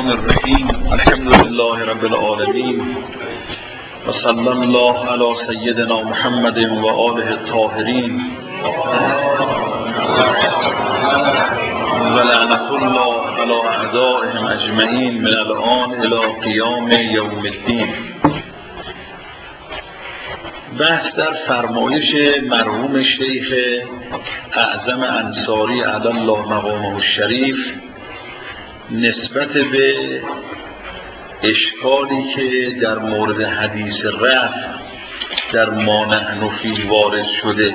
الرحمن الرحیم الحمد لله رب العالمین و صلی الله علی سیدنا محمد و آله الطاهرین و لعنت الله علی اعدائهم اجمعین من الآن الی قیام یوم الدین. بحث در فرمایش مرحوم شیخ اعظم انصاری علی الله مقامه الشریف نسبت به اشکالی که در مورد حدیث رفع در ما نحن فیه وارد شده.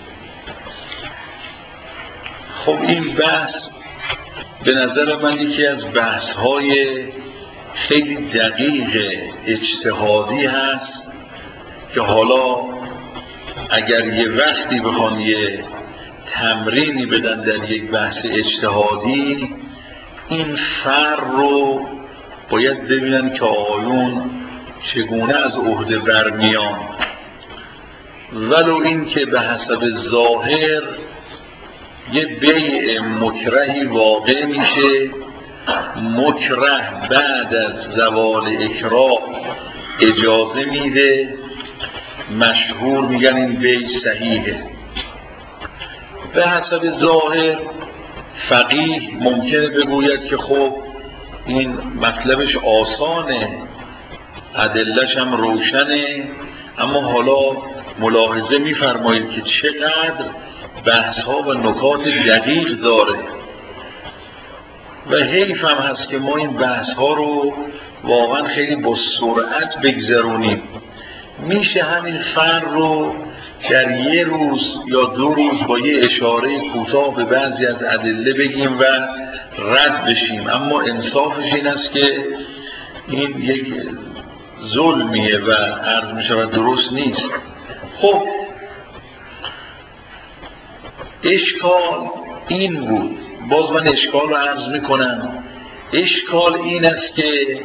خب این بحث به نظر من یکی از بحث‌های خیلی دقیق اجتهادی هست که حالا اگر یه وقتی بخوان یه تمرینی بدن در یک بحث اجتهادی، این فرق رو باید ببینن که آقایون چگونه از عهده برمیان، ولو این که به حسب ظاهر یه بیع مکرهی واقع میشه. مکره بعد از زوال اکراه اجازه میده، مشهور میگن این بیع صحیحه. به حسب ظاهر فقیه ممکنه بگوید که خب این مطلبش آسانه، ادله‌ش هم روشنه، اما حالا ملاحظه می‌فرمایید که چقدر بحث‌ها و نکات دقیق داره و حیف هم هست که ما این بحث‌ها رو واقعا خیلی با سرعت بگذرونیم. میشه همین فرق رو در یه روز یا دو روز با یه اشاره کوتاه به بعضی از ادله بگیم و رد بشیم، اما انصافش این است که این یک ظلمیه و عرض می شود درست نیست. خب اشکال این بود، باز من اشکال رو عرض می کنم. اشکال این است که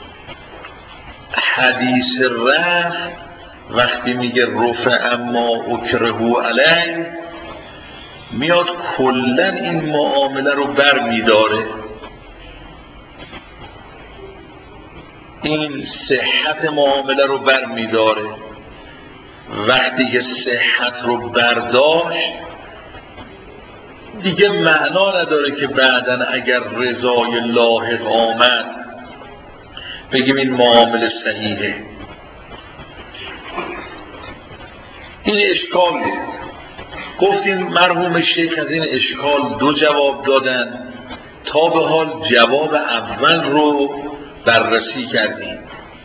حدیث رفع وقتی میگه رفع اما اکرهوا علیه، میاد کلن این معامله رو بر میداره. این صحت معامله رو بر میداره. وقتی که صحت رو برداشت دیگه معنا نداره که بعدن اگر رضای لاحق آمد بگیم این معامله صحیحه. این اشکال بود. گفتیم مرحوم شیخ از این اشکال دو جواب دادن. تا به حال جواب اول رو بررسی کردیم.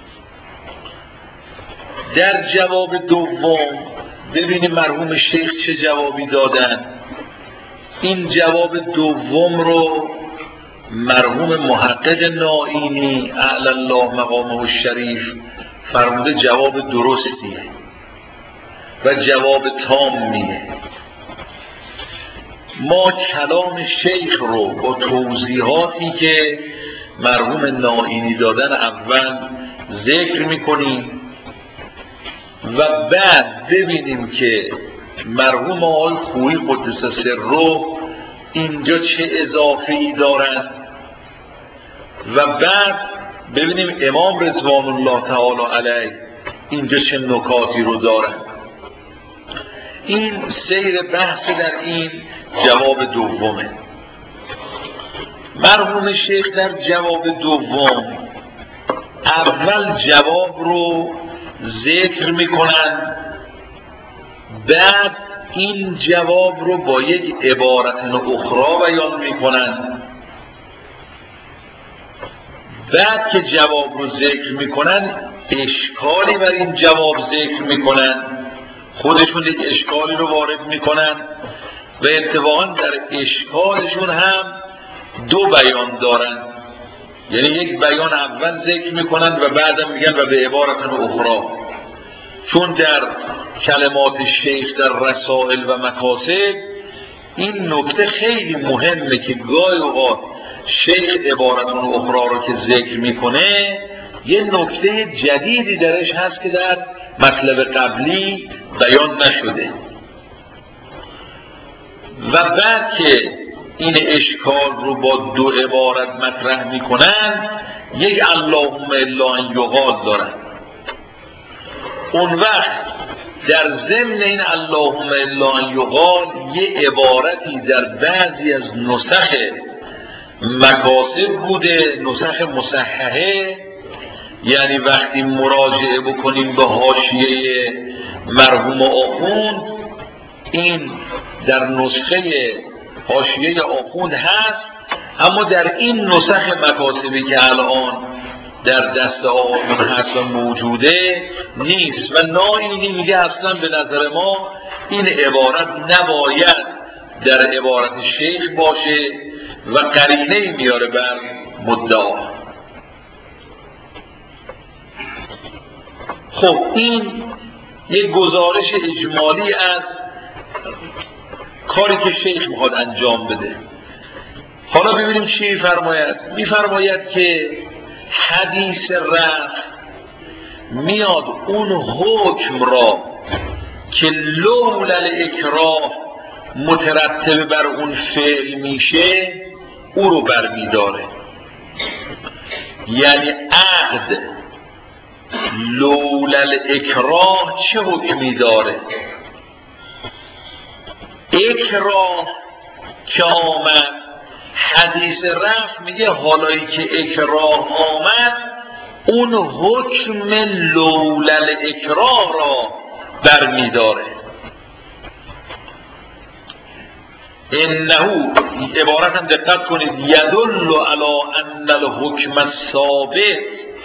در جواب دوم ببینیم مرحوم شیخ چه جوابی دادن. این جواب دوم رو مرحوم محقق نائینی اعلی الله مقامه الشریف فرموده جواب درستیه و جواب تامیه. ما کلام شیخ رو با توضیحاتی که مرحوم نائینی دادن اول ذکر میکنیم و بعد ببینیم که مرحوم آقای خویی قدس سره اینجا چه اضافه‌ای دارن و بعد ببینیم امام رضوان الله تعالی علیه اینجا چه نکاتی رو دارن. این سیر بحث در این جواب دومه. مرحوم شیخ در جواب دوم اول جواب رو ذکر میکنن، بعد این جواب رو با یک عبارت اخرى بیان میکنن. بعد که جواب رو ذکر میکنن اشکالی بر این جواب ذکر میکنن، خودشون یک اشکالی رو وارد میکنن و اتفاقا در اشکالشون هم دو بیان دارن. یعنی یک بیان اول ذکر میکنن و بعدم میگن و به عبارت اخرى. چون در کلمات شیخ در رسائل و مکاسب این نکته خیلی مهمه که گاهی اوقات شیخ عبارت اخرى رو که ذکر میکنه یه نکته جدیدی درش هست که در مطلب قبلی بیان نشده و بعد که این اشکال رو با دو عبارت مطرح میکنن یک اللهم الا ان یقال دارن. اون وقت در ضمن این اللهم الا ان یقال یه عبارتی در بعضی از نسخ مکاتب بوده، نسخ مصححه، یعنی وقتی مراجعه بکنیم به حاشیه مرحوم آخوند، این در نسخه حاشیه آخوند هست، اما در این نسخ مکاتبی که الان در دست آقایون هست و موجوده نیست و ناینی میگه اصلا به نظر ما این عبارت نباید در عبارت شیخ باشه و قرینه میاره بر مدعا. خب این یک گزارش اجمالی از کاری که شیخ میخواد انجام بده. حالا ببینیم چی میفرماید. میفرماید که حدیث رفع میاد اون حکم را که لولا الاکراه مترتب بر اون فعل میشه او رو برمیداره. یعنی عقد لولا الاکراه چه حکمی داره؟ اکراه که آمد، حدیث رفع میگه حالایی که اکراه آمد اون حکم لولا الاکراه را برمیداره. انه عبارت هم دقت کنید، یدل علی ان الحکم الثابت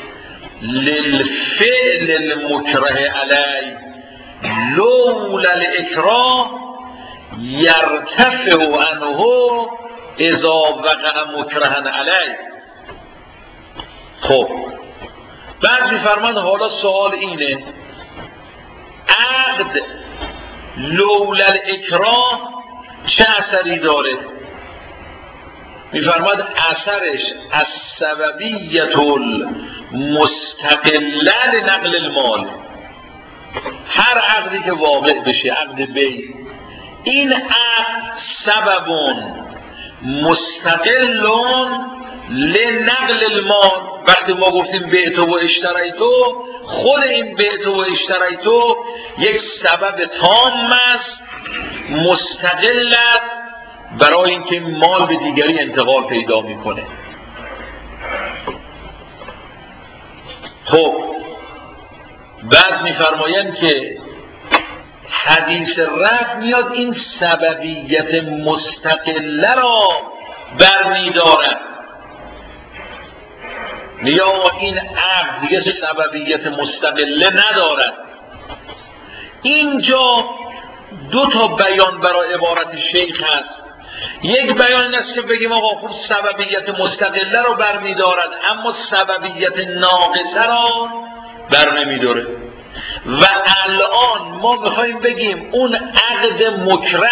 للفعل المکره علی لولا الاکراه یرتفع عنه اذا وقع مکرها علی. خب بعد میفرماند حالا سوال اینه، عقد لولا الاکراه چه اثری داره؟ میفرماید اثرش از سببیت المستقله لنقل المال. هر عقدی که واقع بشه، عقد بیع، این عقد سبب مستقل لنقل المال. وقتی ما گفتیم بیعت و اشتریتو، خود این بیعت و اشتریتو یک سبب تام است، مستقل است برای اینکه مال به دیگری انتقال پیدا میکنه. خب بعد میفرمایند که حدیث رفع میاد این سببیت مستقله را برمیدارد. میگه این عقد دیگه سببیت مستقله ندارد. اینجا دو تا بیان برای عبارت شیخ هست. یک بیان این است که بگیم آقا خب سببیت مستقله رو برمیدارد اما سببیت ناقصه را بر نمیداره. و الان ما میخوایم بگیم اون عقد مکره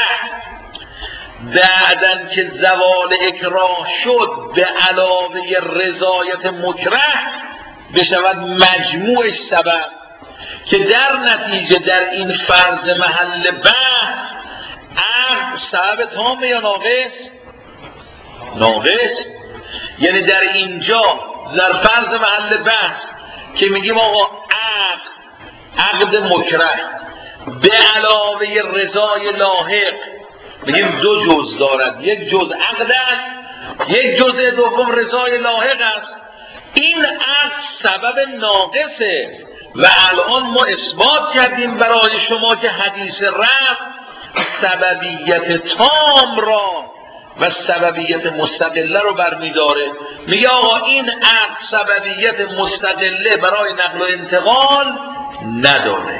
بعدن که زوال اکراه شد به علاوه رضایت مکره بشود مجموعش سبب، که در نتیجه در این فرض محل بحث عقد سبب تامه یا ناقص؟ ناقص. یعنی در اینجا در فرض محل بحث که میگیم آقا عقد مکره به علاوه رضای لاحق، میگیم دو جز دارد، یک جز عقد است، یک جز دوم رضای لاحق است. این عقد سبب ناقصه و الان ما اثبات کردیم برای شما که حدیث رفع سببیت تام را و سببیت مستقله رو برمیداره. میگه آقا این عقد سببیت مستقله برای نقل و انتقال نداره.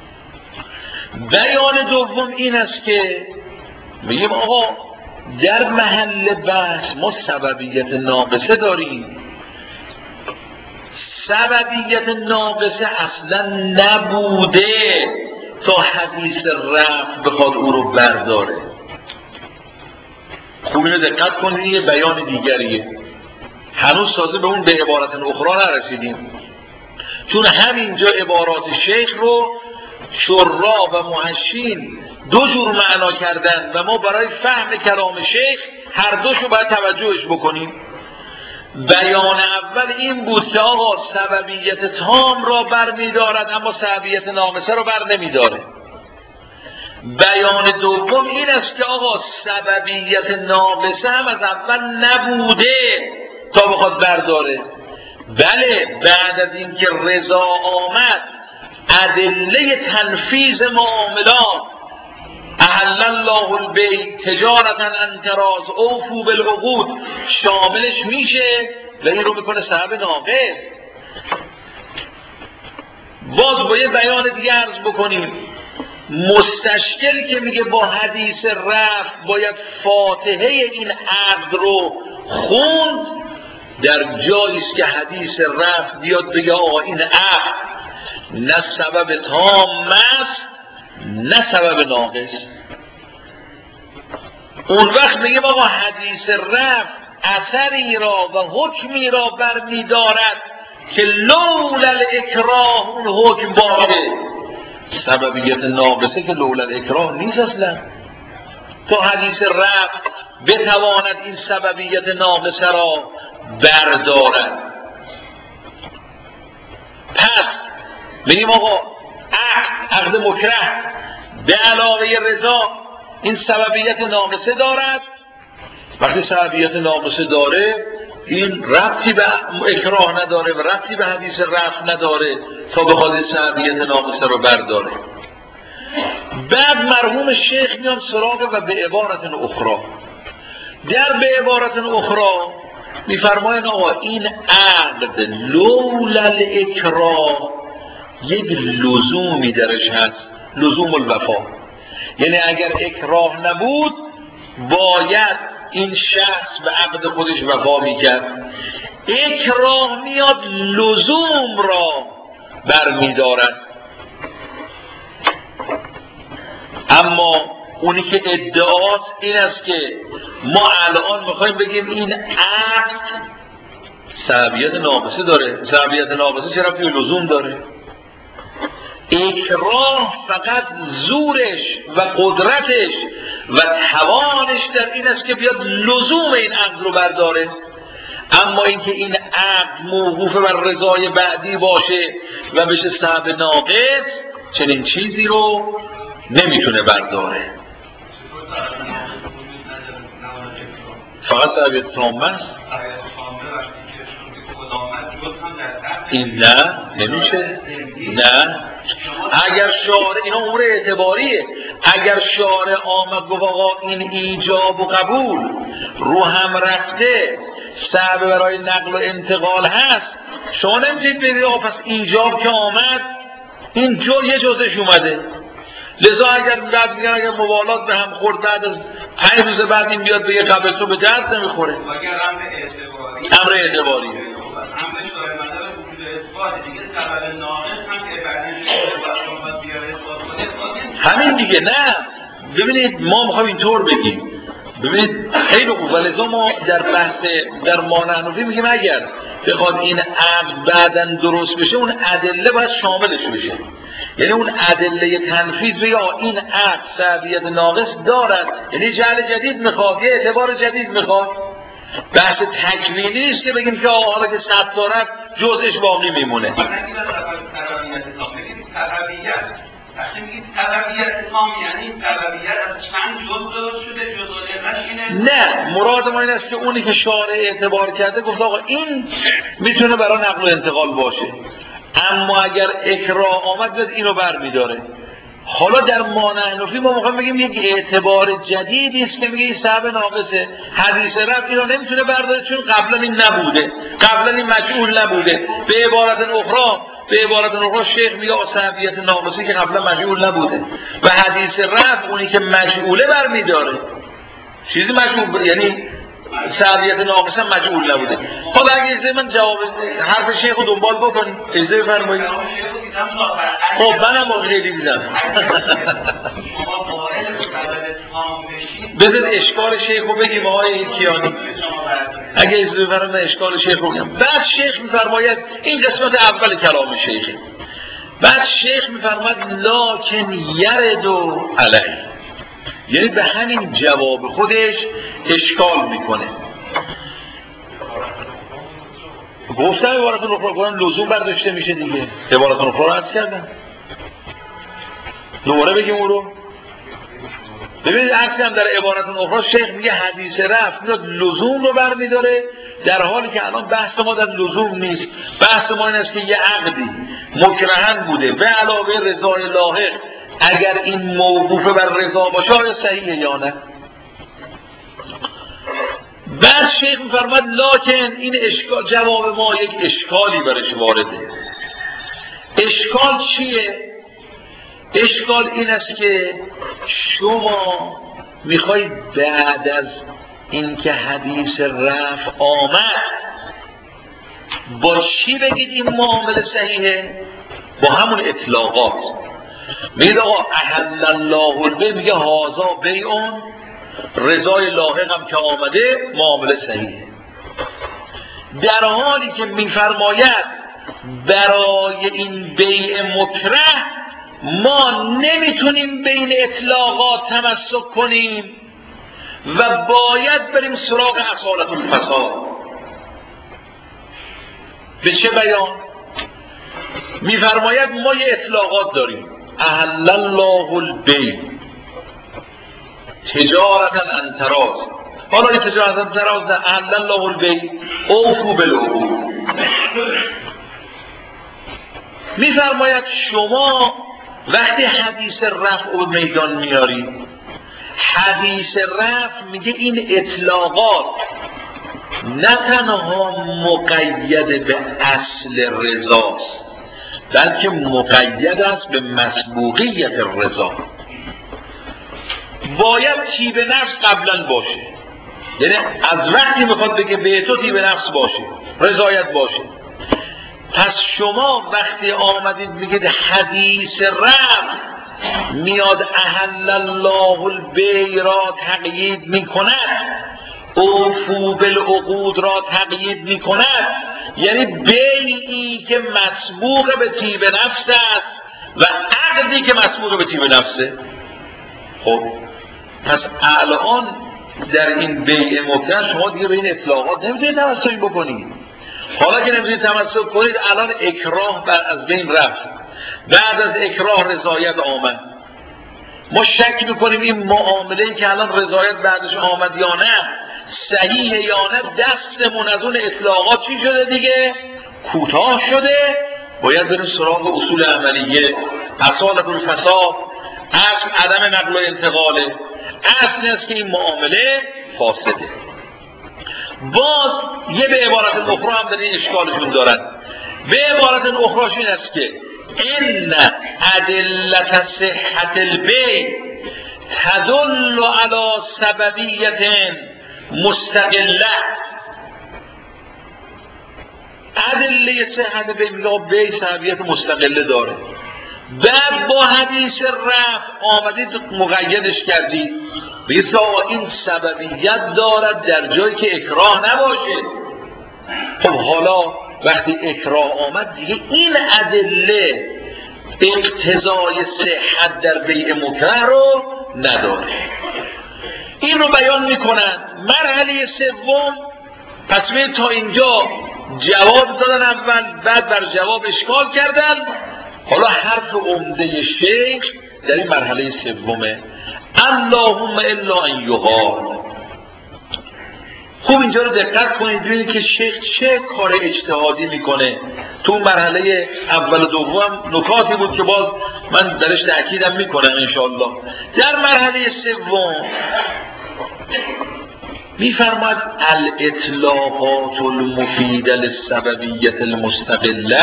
بیان دوم این است که میگیم آقا در محل بحث ما سببیت ناقصه داریم. سببیت ناقصه اصلا نبوده تا حدیث رفع بخواد او رو برداره. خوب اینو دقت کنید، یه بیان دیگریه، هنوز تازه به اون به عبارت اخرى نرسیدیم، چون همینجا عبارات شیخ رو شراح و محشین دو جور معنا کردن و ما برای فهم کلام شیخ هر دوشو باید توجهش بکنیم. بیان اول این بود که آقا سببیت تام را بر می‌دارد اما سببیت ناقصه را بر نمی‌داره. بیان دوم این است که آقا سببیت ناقصه هم از اول نبوده تا بخواد برداره. بله بعد از اینکه رضا آمد ادله تنفیذ معاملات احل الله البیع تجارتا عن تراض اوفوا بالعقود شاملش میشه و این رو میکنه سبب ناقص. باز با یه بیان دیگه عرض بکنیم، مستشکلی که میگه با حدیث رفع باید فاتحه این عقد رو خوند، در جایی است که حدیث رفع بیاد بگه آقا این عقد نه سبب تام است نه سبب ناقص. اون وقت میگه آقا حدیث رفع اثری را و حکمی را برمی‌دارد که لولا الاکراه اون حکم باشه. سببیت ناقصه که لولا الاکراه نیست اصلا. تو حدیث رفع بتواند این سببیت ناقصه را بردارد. پس بگیم آقا عقد مکره به علاوه رضا این سببیت ناقصه دارد. وقتی سببیت ناقصه داره این ربطی به اکراه نداره و ربطی به حدیث رفع نداره تا بخواد سببیت ناقصه رو برداره. بعد مرحوم شیخ میان سراغ و به عبارت اخرى، در به عبارت اخرى میفرماین آقا این عقد لولا الاکراه یک لزومی درش هست، لزوم الوفا، یعنی اگر اکراه نبود باید این شخص به عقد خودش وفا میکرد. اکراه میاد لزوم را برمیدارد. اما اونی که ادعاست این است که ما الان میخوایم بگیم این عقد سببیت ناقصه داره. سببیت ناقصه چرا که لزوم داره؟ اکراه فقط زورش و قدرتش و توانش در این است که بیاد لزوم این عقد رو برداره. اما اینکه این عقد موقوف بر رضای بعدی باشه و بشه سبب ناقص، چنین چیزی رو نمیتونه برداره. فقط سببیت تامه است. این نه نمیشه. نه اگر شارع، اینا امور اعتباریه، اگر شارع آمد گفت آقا این ایجاب و قبول رو هم رفته سبب برای نقل و انتقال هست، شما نمیتونید بگید آقا پس ایجاب که آمد این یه جزش اومده. لذا اگر بعد میگن اگر موالات به هم خورد بعد از 5 روز بعد این بیاد بگه قبل تو به درد نمیخوره. اگر امر اعتباری همین دیگه. نه ببینید ما میخوایم اینطور بگیم، ببینید خیلی خوب، ولی ما در بحث در مانعنوی میگیم اگر بخواد این عقد بعداً درست بشه اون ادله باید شاملش بشه، یعنی اون ادله تنفیذ بگه این عقد سببیت ناقص دارد، یعنی جعل جدید میخواد، یه اعتبار جدید میخواد. بحث تکوینی نیست که بگیم که حالا که 100 دارد جزش باقی میمونه. وقتی میگید سببیت تام یعنی سببیت از چند جزء درست شده، جزء نه، مراد ما این است که اونی که شارع اعتبار کرده گفت آقا این میتونه برای نقل و انتقال باشه، اما اگر اکراه آمد بیاد اینو برمیداره. حالا در مانعنوی ما میخوایم بگیم یک اعتبار جدیدی است که میگه این سبب ناقصه. حدیث رفع اینو نمیتونه برداره چون قبلا این نبوده، قبلا این مجعول نبوده. به عبارت اخرى شیخ میگه سببیت ناقصی که قبلا مجعول نبوده و حدیث رفع اونی که مجعوله برمیداره. چیزی مجعول یعنی سببیت ناقصه مجعول نبوده. خب اگه اجازه من جواب حرف شیخ رو دنبال بکنید، اجازه بفرمایید. خب منم خیلی دیدم. بذار اشکال شیخ رو بگیم آقای کیانی. اگه اجازه بفرمایید اشکال شیخ رو بگم. بعد شیخ میفرماید، این قسمت اول کلام شیخه، بعد شیخ میفرماید لکن یرد علیه، یعنی به همین جواب خودش اشکال میکنه. گفتم عبارت اخرى کنم لزوم برداشته میشه دیگه. عبارت اخرى رو عرض کردم، دوباره بگیم اون رو. ببینید عرض کردم در عبارت اخرى شیخ میگه حدیث رفع میاد لزوم رو برمیداره، در حالی که الان بحث ما در لزوم نیست. بحث ما این است که یه عقدی مکرهن بوده به علاوه رضای لاحق، اگر این موقوف بر رضا باشه آیا صحیحه یا نه؟ بعد شیخ میفرماد لکن این اشکال، جواب ما یک اشکالی برش وارده. اشکال چیه؟ اشکال این است که شما میخواید بعد از اینکه حدیث رفع آمد با چی بگید این معامله صحیحه؟ با همون اطلاقات. میگه آقا احل الله البیع، میگه هازا بیعون، رضای لاحق هم که آمده معامله صحیحه. در حالی که میفرماید برای این بیع مکره ما نمیتونیم بین اطلاقات تمسک کنیم و باید بریم سراغ اصالت الفساد. به چه بیان؟ میفرماید ما یه اطلاقات داریم، احل الله البیع تجارتا عن تراض. حالا این تجارتا عن تراض نه، احل الله البیع اوفوا بالعقود. میفرماید شما وقتی حدیث رفع و میدان میاری، حدیث رفع میگه این اطلاقات نه تنها مقید به اصل رضاست بلکه مقید است به مسبوقیت رضا. باید طیب نفس قبلا باشه، یعنی از وقتی میخواد بگه به تو طیب نفس باشه، رضایت باشه. پس شما وقتی آمدید میگید حدیث رفع میاد احل الله البیع را تقیید میکند، اوفوا بالعقود را تقیید میکند، یعنی بیعی که مسبوق به طیب نفس است و عقدی که مسبوق به طیب نفسه. خب پس الان در این بیع مکره شما دیگه به این اطلاقات نمیتونید تمسک بکنید. حالا که نمیتونید تمسک کنید، الان اکراه از بین رفت، بعد از اکراه رضایت آمد. ما شک میکنیم این معامله‌ای که الان رضایت بعدش آمد یا نه صحیحه یا نه، دستمون از اون اطلاقات چی شده دیگه؟ کوتاه شده. باید بریم سراغ اصول عملیه، اصالت الفساد، اصل عدم نقل و انتقاله، اصل است که این معامله فاسده. باز یه به عبارت اخرى هم در این اشکالشون دارن. به عبارت اخراش این است که ان ادلت صحت البیع تدل علی سببیت مستقله. ادله صحت بیع سببیت مستقله داره. بعد با حدیث رفع آمدید مقیدش کردید، بگید این سببیت دارد در جایی که اکراه نباشه. خب حالا وقتی اکراه آمد دیگه این ادله اقتضای صحت در بیع مکره رو نداره. این رو بیان میکنن. مرحله سوم، پس تا اینجا جواب دادن اول، بعد بر جواب اشکال کردن. حالا حرف عمده شیخ در این مرحله سومه، اللهم الا ان یقال. خوب اینجا رو دقت کنید ببینید که شیخ چه کار اجتهادی میکنه. تو مرحله اول و دوم نکاتی بود که باز من درش تأکیدم میکنم انشاءالله. در مرحله سوم میفرماید الاطلاقات المفیده للسببیت المستقله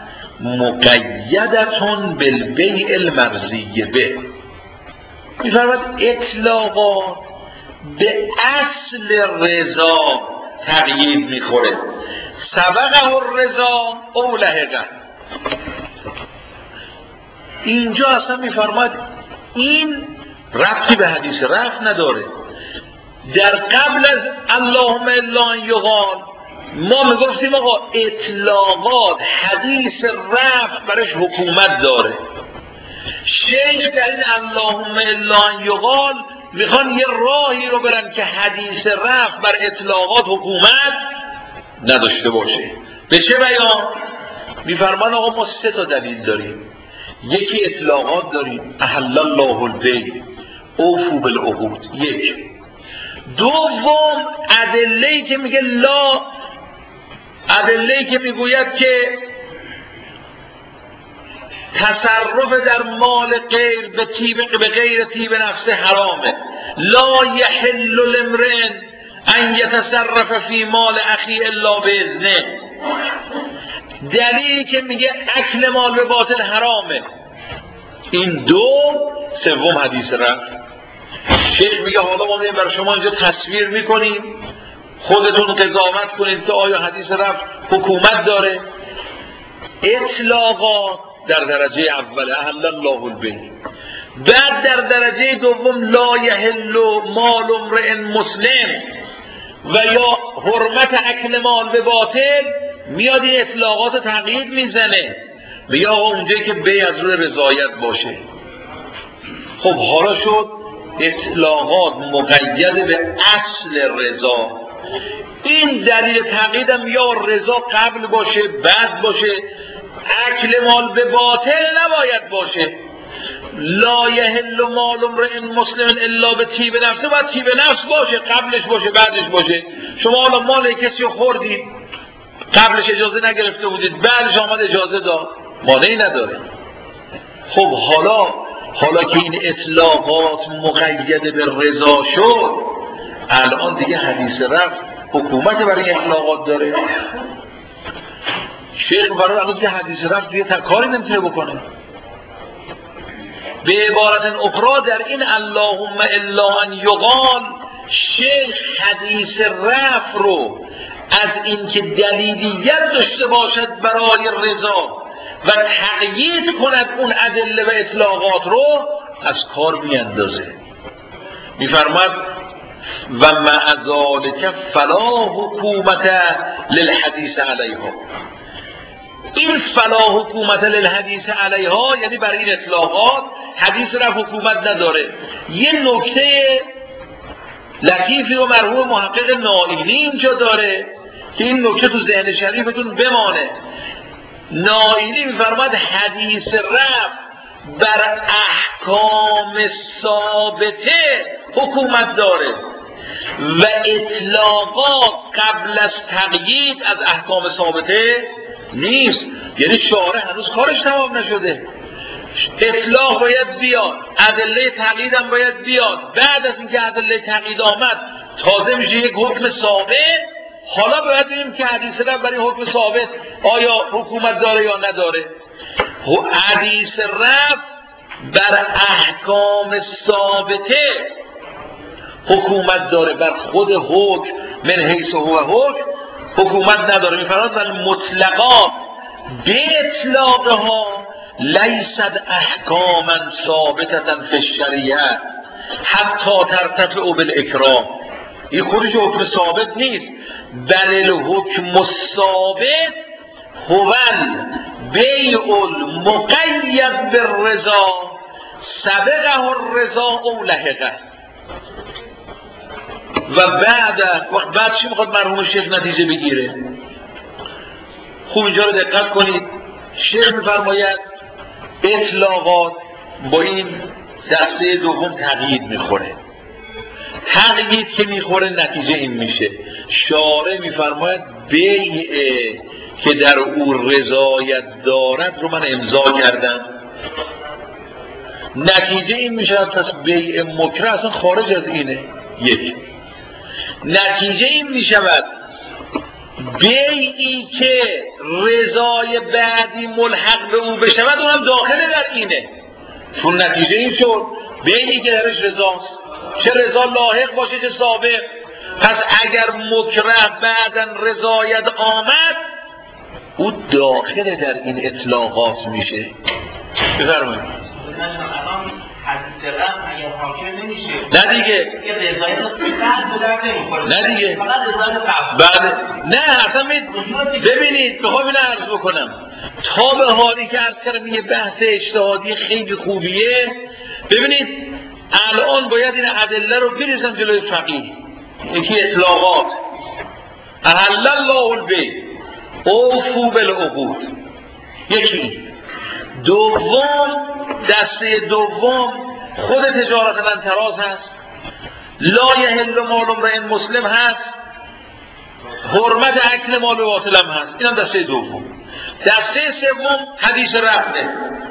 مقیدتون بالبیع المرضی به. میفرماید اطلاقات به اصل رضا تقیید میخوره، سبقه الرضا او لحقه. اینجا اصلا میفرماید این ربطی به حدیث رفع نداره. در قبل از اللهم الا ان یقال ما میگفتیم آقا اطلاقات حدیث رفع برش حکومت داره. شیخ در این اللهم الا ان یقال میخوان یه راهی رو برن که حدیث رفع بر اطلاقات حکومت نداشته باشه. به چه بیان؟ میفرمان آقا ما 3 تا دلیل داریم. یکی اطلاقات داریم، احل الله البیع اوفوا بالعقود. یک. دوم ادله‌ای که میگه لا، ادله‌ای که میگوید که تصرف در مال غیر به غیر طیب نفس حرامه. لا یحل لامرئ ان یتصرف فی مال اخی الا باذنه. دلیلی که میگه اکل مال به باطل حرامه. این دو. سوم حدیث رفع. شیخ میگه حالا ما میگیم برای شما اینجا تصویر میکنیم، خودتون قضاوت کنید که آیا حدیث رفع حکومت داره. اطلاقات در درجه اول احل الله البیع، بعد در درجه دوم لا یحل مال امرئ مسلم و یا حرمت اکل مال به باطل، میاد این اطلاقات تقیید میزنه، میگه آقا اونجایی که بیع از روی رضایت باشه. خب حالا شد اطلاقات مقید به اصل رضا. این دلیل تقییدم یا رضا قبل باشه بعد باشه، اکل مال به باطل نباید باشه. لا یحل مال امرئ مسلم الا به طیب نفس، باید طیب نفس باشه، قبلش باشه بعدش باشه. شما حالا مال کسی رو خوردید، قبلش اجازه نگرفته بودید، بعدش آمد اجازه داد، مانعی نداره. خب حالا که این اطلاقات مقید به رضا شد، الان دیگه حدیث رفع حکومت برای اطلاقات داره. شیخ فرار الان که حدیث رفع دیگه کاری نمیتونه بکنه. به عبارت اخرى در این اللهم الا ان یقال، شیخ حدیث رفع رو از اینکه دلیلیت داشته باشد برای رضا و تقیید کند اون ادله و اطلاقات رو، از کار میاندازه. میفرماد و مع ذلک فلا حکومت للحدیث علیها. این فلا حکومت للحدیث علیها یعنی برای این اطلاقات حدیث را حکومت نداره. یه نکته لطیفی و مرحوم محقق نائینی اینجا داره که این نکته تو ذهن شریفتون بمانه. نائینی میفرماد حدیث رفع بر احکام ثابته حکومت داره و اطلاقات قبل از تقیید از احکام ثابته نیست. یعنی شارع هنوز کارش تمام نشده. اطلاق باید بیاد، ادله تقیید هم باید بیاد، بعد از اینکه ادله تقیید آمد تازه میشه یک حکم ثابت. حالا باید ببینیم که حدیث رفع برای حکم ثابت آیا حکومت داره یا نداره. حدیث رفع بر احکام ثابته حکومت داره، بر خود حکم من حیث هو حکم حکومت نداره. میفرماد و المطلقات به اطلاقها لیست احکاما ثابتة فی الشریعه حتی ترتفع بالاکراه. این خودش حکم ثابت نیست، بل الحکم الثابت هو البیع المقید بالرضا سبقه الرضا او لحقه. و بعد چی میخواد مرحوم شیخ نتیجه بگیره؟ خوب اینجا رو دقت کنید. شیخ میفرماید اطلاقات با این دسته دوم تقیید میخوره. تقیید که میخوره نتیجه این میشه، شارع میفرماید بیع که در او رضایت دارد رو من امضا کردم. نتیجه این میشه پس بیع مکره اصلا خارج از اینه. یک. نتیجه این میشود بیعی که رضای بعدی ملحق به او بشود اونم داخل در اینه. چون نتیجه این شد بیعی که درش رضاست، چه رضا لاحق باشه چه سابق. پس اگر مکره بعدن رضایت آمد او داخل در این اطلاقات میشه. بفرمایید. حدیث رفع اگر حاکم نمیشه نه دیگه رضایت قبل در نمیخوره. نه دیگه فقط رضایت قبل. بعد نه اصلا ببینید میخوام اینو عرض بکنم تا به حالی که عرض کردم یه بحث اجتهادی خیلی خوبیه. ببینید الان باید این ادله رو بریزن جلوی فقیه. یکی اطلاقات احل الله البیع اوفوا بالعقود. یکی. دوم، دسته دوم خود تجارت الانتراز هست، لا یحل مال امرئ مسلم هست، حرمت اکل مال باطل هم هست. این هم دسته دوم. دسته سوم حدیث رفته.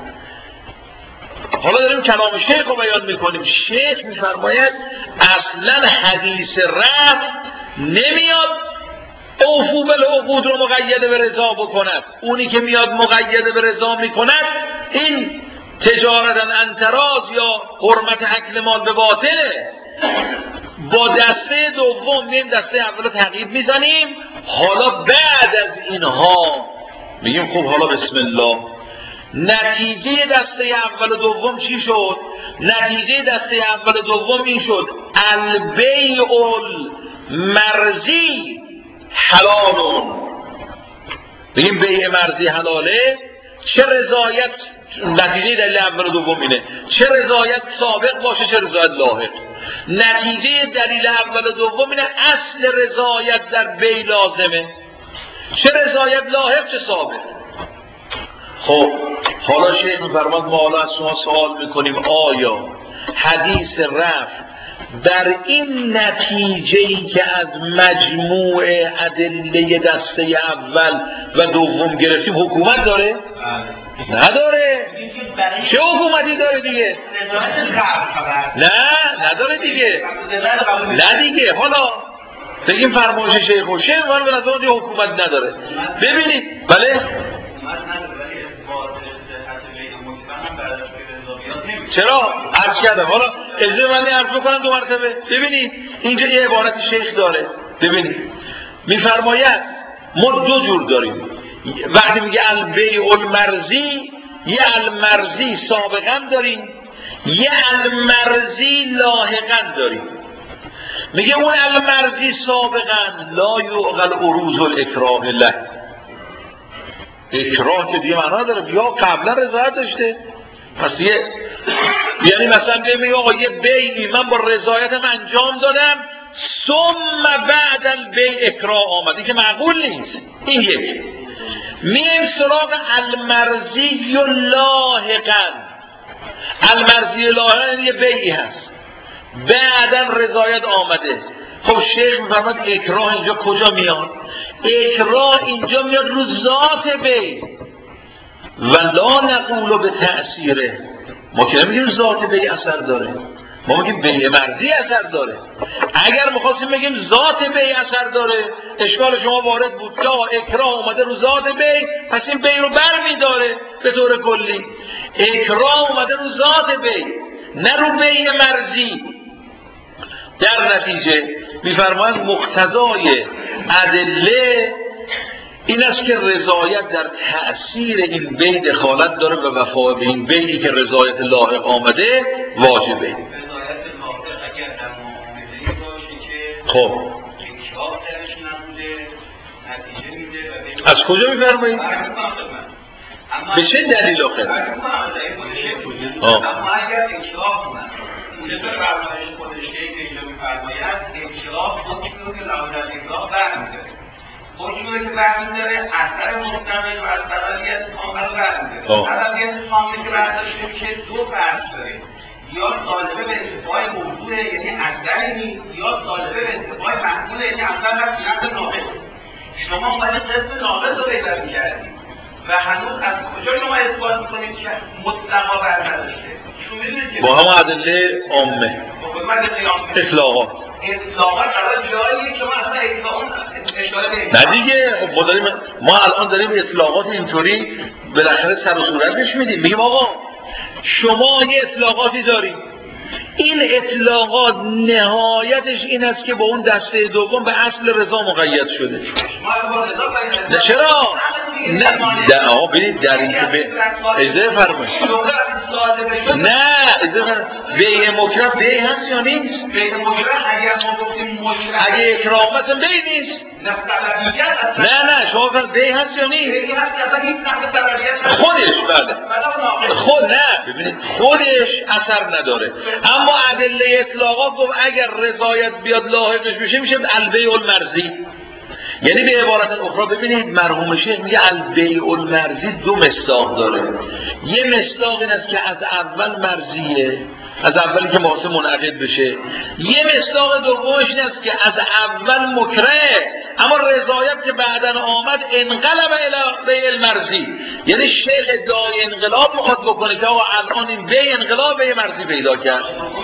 حالا داریم کلام شیخ رو بیان میکنیم. شیخ میفرماید اصلا حدیث رفت نمیاد اوفوا بالعقود رو مقید به رضا بکند. اونی که میاد مقید به رضا میکند این تجارت انتراز یا حرمت اکل مال به باطله. با دسته دوم این دسته اول تغییر میزنیم. حالا بعد از اینها میگیم خب حالا بسم الله. نتیجه دسته اول و دوم چی شد؟ نتیجه دسته اول و دوم این شد البیع المرضی حلالون. بگیم بیع مرضی حلاله. چه رضایت، نتیجه دلیل اول و دوم اینه، چه رضایت سابق باشه چه رضایت لاحق. نتیجه دلیل اول و دوم اینه اصل رضایت در بیع لازمه، چه رضایت لاحق چه سابق. خب حالا شیخ می‌فرماد ما حالا از شما سوال میکنیم آیا حدیث رفع در این نتیجه‌ای که از مجموع ادله دسته اول و دوم گرفتیم حکومت داره؟ نداره. چه حکومتی داره دیگه؟ نه نداره دیگه. نه دیگه. حالا بگیم فرمایش شیخ و شیخ من به نظر حکومت نداره. ببینید بله چرا؟ عرض کردم. حالا اجازه من عرض بکنم دو مرتبه. ببینید اینجا یه عبارت شیخ داره. ببینید میفرماید ما دو جور داریم. وقتی میگه البیع المرضی، یه المرضی سابقا داریم، یه المرضی لاحقا داریم. میگه اون المرضی سابقا لا یعقل عروض الاکراه له. اکراه که دیگه معنا داره، یا قبلا رضایت داشته پس یعنی مثلا بگیم آقا یه بیعی من با رضایتم انجام دادم ثم بعد البیع اکراه آمد، این که معقول نیست. این یک. میایم سراغ المرضی لاحقا. المرضی لاحقا یه بیعی هست بعدا رضایت آمده. خب شیخ میفرماد اکراه اینجا کجا میاد؟ اکراه اینجا میاد رو ذات بیع و لا نقول به تأثیره. ما که نمیگیم ذات بیع اثر داره، ما میگیم بیع مرضی اثر داره. اگر میخواستیم بگیم ذات بیع اثر داره اشکال شما وارد بود که اکراه اومده رو ذات بیع پس این بیع رو برمیداره به طور کلی. اکراه اومده رو ذات بیع نه رو بیع مرضی. در نتیجه میفرمایند مقتضای ادله این است که رضایت در تأثیر این بیع دخالت داره و وفا به این بیعی که رضایت لاحق آمده واجبه. رضایت لاحق اگر در معامله باشه که خب اکراه درش نبوده نتیجه میده و از کجا میفرمایید؟ به چه دلیل آخر؟ اما اگر اکراه اومد اونجا به فرمایش خودش که اینجا میفرماید اکراه حکمی رو که لازم اکراه برمی‌داره، حکمی که برمی‌داره اثر مستقل و از سببیت کامل برمی‌داره. سببیت کامل که برداشته میشه دو فرض داره، یا طالبه به انتفاع موضوع یعنی اثری نیست، یا طالبه به انتفاع محمول یعنی اثر و قیمت ناقص. شما اومدید قسم ناقص رو پیدا می‌کردید و هنوز از کجا شما اثبات می‌کنید که مطلقا بر نداشته؟ با هم ادله عامه اطلاقات قرار جاییه که ما اصلا اطلاقات اشاره به نه دیگه. ما الان داریم اطلاقات اینطوری بالاخره سر و صورتش میدیم. میگیم آقا شما یه اطلاقاتی داریم، این اطلاقات نهایتش این است که با اون دسته دوم به اصل رضا مقید شده. نه چرا؟ نه آقا ببینید در این که به اجازه فرمایید نه اجازه بیع مکره بیع هست یا نیست؟ بیع مکره اگر ما گفتیم مکره اگه اکرامت بیع نیست. نه شما فرمایید بیع هست یا نیست؟ بیع هست اصلا هیچ نحو سببیت خودش بله خود نه ببینید خودش اثر نداره. اما ادله اطلاقات گفت اگر رضایت بیاد لاحقش بشه میشه البیع المرضی. یعنی به عبارت اخرى ببینید مرحوم شیخ میگه البیع المرضی دو مصداق داره. یه مصداق این است که از اول مرضیه، از اولی که محاسب منعقد بشه. یه مصداق دومش این است که از اول مکره، اما رضایت که بعداً آمد انقلب الی بیع المرضی، یعنی شیخ ادعای انقلاب میخواد بکنه که الان این بیع انقلاب بیع مرضی پیدا کرد.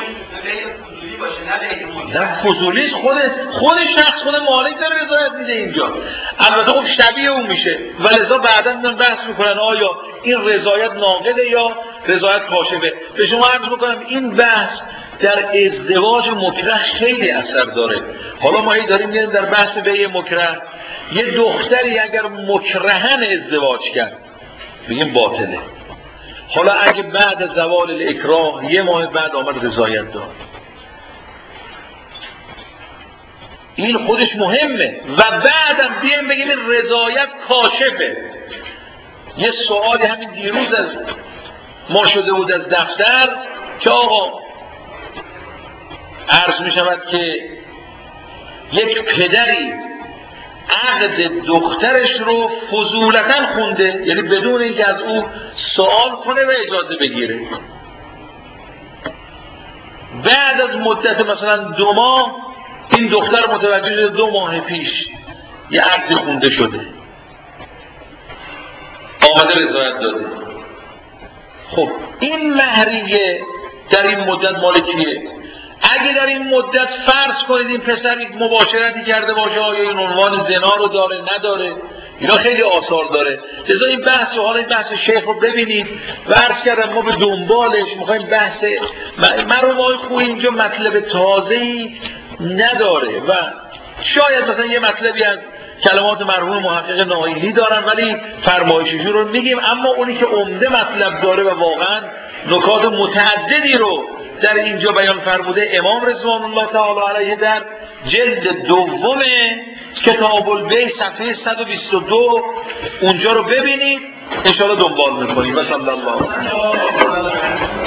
نه فضولیست، خود شخص خود مالک داره رضایت میده اینجا. البته خب شبیه اون میشه و لذا بعداً من بحث میکنن آیا این رضایت ناقله یا رضایت کاشفه. به شما عرض میکنم این بحث در ازدواج مکره خیلی اثر داره. حالا ما هی داریم میریم در بحث بیع مکره. یه دختری اگر مکرهن ازدواج کرد بگیم باطله. حالا اگه بعد از زوال الاکراه یه ماه بعد آمد رضایت داد، این خودش مهمه. و بعدم بیایم بگیم این رضایت کاشفه. یه سوالی همین دیروز از ما شده بود از دفتر که آقا عرض می شود که یک پدری عقد دخترش رو فضولتاً خونده، یعنی بدون اینکه از او سوال کنه و اجازه بگیره. بعد از مدت مثلا 2 ماه این دختر متوجه شده 2 ماه پیش یه عقد خونده شده، آمده رضایت داده. خب این مهریه در این مدت مال کیه؟ اگه در این مدت فرض کنید این پسر مباشرتی کرده باشه، آیا این عنوان زنا رو داره نداره، اینا خیلی آثار داره. لذا این بحث رو، حالا این بحث شیخ رو ببینید و عرض کردم ما به دنبالش میخوایم بحث مرحوم خویی اینجا مطلب تازه‌ای نداره و شاید مثلا یه مطلبی از کلمات مرحوم محقق نایلی دارن ولی فرمایششون رو میگیم، اما اونی که عمده مطلب داره و واقعا نکات متعددی رو در اینجا بیان فرموده امام رضوان الله تعالی علیه در جلد 2 کتاب البیع صفحه 122 اونجا رو ببینید، ان شاء الله دنبال میکنید. و صلی الله